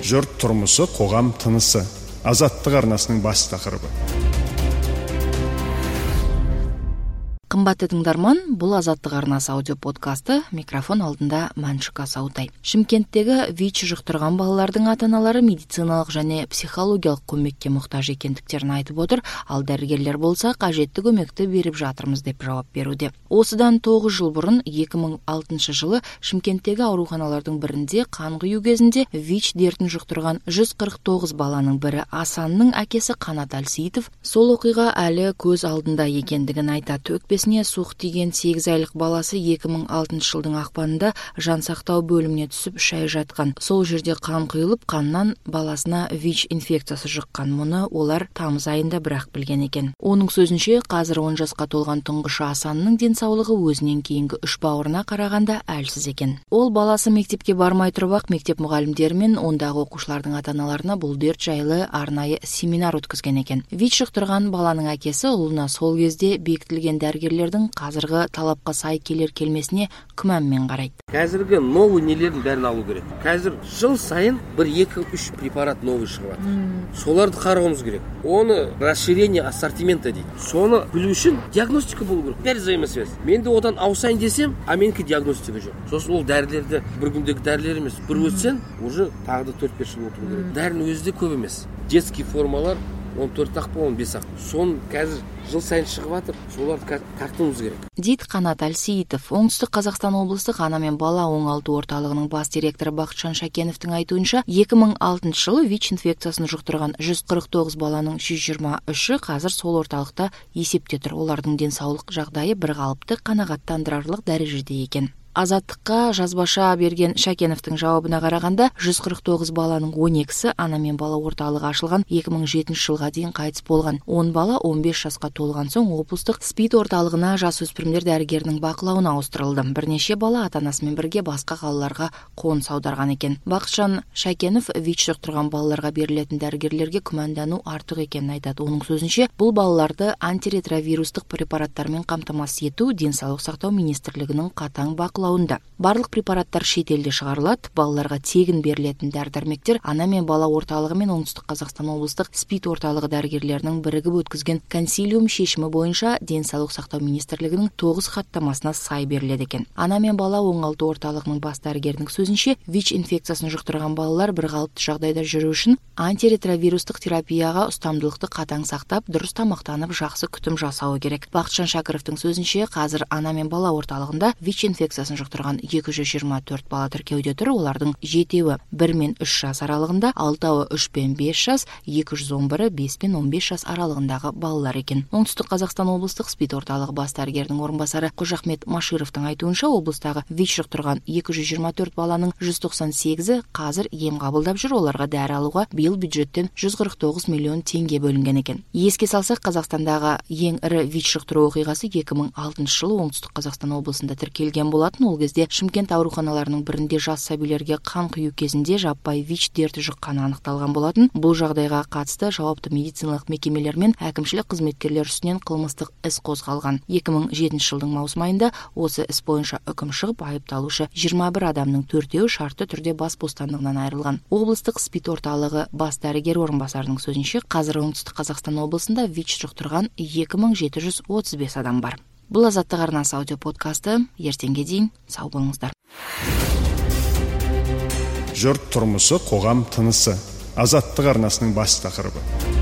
Жұрт тұрмысы, қоғам тынысы. Азаттық арнасының бас тақырыбы. Қымбатты тыңдарман, бұл Азаттық арнасы аудио подкасты, микрофон алдында Мәншүк Асаутай. Шымкенттегі ВИЧ жұқтырған балалардың ата-аналары медициналық және психологиялық көмекке мұқтаж екендіктерін айтып отыр, ал дәрігерлер болса қажетті көмекті беріп жатырмыз деп жауап беруде. Осыдан 9 жыл бұрын 2006 жылы Шымкенттегі ауруханалардың бірінде қан құю кезінде ВИЧ дертін жұқтырған 149 баланың бірі Асанның әкесі Қанат Әлсейітов сол оқиға әлі көз алдында екендігін айтады. Өкпесіне суық тиген 8 айлық баласы 2006 жылдың ақпанында жансақтау бөліміне түсіп 3 ай жатқан. Сол жерде қан құйылып, қаннан баласына ВИЧ инфекциясы жұққан. Мұны олар тамыз айында бірақ білген екен. Оның сөзінше, қазір 10 жасқа толған тұңғышы Асанның денсаулығы өзінен кейінгі 3 бауырына қарағанда әлсіз екен. Ол баласы мектепке бармай тұрып-ақ мектеп мұғалімдері мен ондағы оқушылардың ата-аналарына бұл дерт жайлы арнайы семинар өткізген екен. ВИЧ жұқтырған баланың әкесі ұлына сол кезде бекітілген дәрігерлердің қазіргі талапқа сай келер келмесіне күмәнмен қарайды. Қазіргі новый нелердің бәрін алу керек. Қазір жыл сайын 1-2-3 препарат новый шығады. Соларды қарауымыз керек. Оны расширение ассортимента дейді. Соны білу үшін диагностика болу керек. Бәрі взаимосвязь. Мен де одан аусайын десем, а менікі диагностика жоқ. Сосын ол дәрілерді бір күндегі дәрілер емес. Бір өтсен, уже тағы да 4-5 жыл отыру керек. Дәрінің өзі де көп емес. Детский формалар 14-ақ па 15-ақ. Соны қазір жыл сайын шығып жатыр, соларды тартуымыз керек. Дейді Қанат Әлсейітов. Оңтүстік Қазақстан облыстық ана мен бала оңалту орталығының бас директоры Бақытжан Шәкеновтың айтуынша, 2006 жылы ВИЧ инфекциясын жұқтырған 149 баланың 123-і қазір сол орталықта есепте тұр. Олардың денсаулық жағдайы бірқалыпты, қанағаттандырарлық дәрежеде екен. Азаттыққа жазбаша берген Шәкеновтың жауабына қарағанда, 149 баланың 12-сі ана мен бала орталығы ашылған 2007 жылға дейін қайтыс болған. 10 бала 15 жасқа толған соң облыстық СПИД орталығына жасөспірімдер дәрігерінің бақылауына ауыстырылды. Бірнеше бала ата-анасымен бірге басқа қалаларға қоныс аударған екен. Бақытжан Шәкенов ВИЧ жұқтырған балаларға берілетін дәрігерлерге күмәндану артық екенін айтады. Оның сөзінше, бұл балаларды антиретровирустық препараттармен қамтамасыз ету денсаулық сақтау министрлігінің қатаң бақылауында. Барлық препараттар шетелде шығарылады. Балаларға тегін берілетін дәрі-дәрмектер ана мен бала орталығы мен оңтүстік Қазақстан облыстық СПИД орталығы дәрігерлерінің бірігіп өткізген консилиум шешімі бойынша денсаулық сақтау министрлігінің 9 хаттамасына сай беріледі екен. Ана мен бала оңалту орталығының бас дәрігерінің сөзінше, ВИЧ инфекциясын жұқтырған балалар бірқалыпты жағдайда жүру үшін антиретровирустық терапияға ұстамдылықты қатаң сақтап, дұрыс тамақтанып, жақсы күтім жасауы керек. Бақытжан Шәкіровтың сөзінше, қазір ана мен бала орталығында ВИЧ инфекциясын жұқтырған 224 бала тіркеуде тұр. Олардың 7-і 1 мен 3 жас аралығында, 6-ы 3 пен 5 жас, 211-і 5 пен 15 жас аралығындағы балалар екен. Оңтүстік Қазақстан облыстық СПИД орталығы бас дәрігерінің орынбасары Қожахмет Машировтың айтуынша, облыстағы ВИЧ жұқтырған 224 баланың 198-і қазір ем қабылдап жүр. Оларға дәрі алуға биыл бюджеттен 149 миллион теңге бөлінген екен. Еске салсақ, Қазақстандағы ең ірі ВИЧ жұқтыру оқиғасы 2006 жылы оңтүстік Қазақстан облысында тіркелген болатын. Ол кезде Шымкент ауруханаларының бірінде жас сәбилерге қан құю кезінде жаппай ВИЧ дерті жұққаны анықталған болатын. Бұл жағдайға қатысты жауапты медициналық мекемелер мен әкімшілік қызметкерлер үстінен қылмыстық іс қозғалған. 2007 жылдың маусым айында осы іс бойынша үкім шығып, айыпталушы 21 адамның 4-еуі шартты түрде бас бостандығынан айырылған. Облыстық СПИД орталығы бас дәрігер орынбасарының сөзінше, қазір оңтүстік Қазақстан облысында ВИЧ жұқтырған 2735 адам бар. Бұл Азаттық арнасы аудио подкасты. Ертеңге дейін сау болыңыздар. Жұрт тұрмысы, қоғам тынысы. Азаттық арнасының бас тақырыбы.